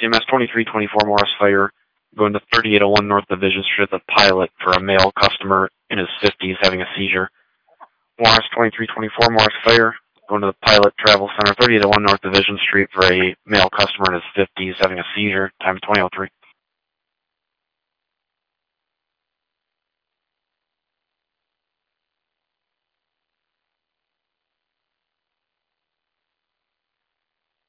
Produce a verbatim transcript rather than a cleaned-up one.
C M S twenty-three twenty-four Morris Fire, going to thirty-eight oh one North Division Street at the Pilot for a male customer in his fifties having a seizure. Morris twenty-three twenty-four Morris Fire, going to the Pilot Travel Center, thirty-eight oh one North Division Street for a male customer in his fifties having a seizure, time twenty oh three.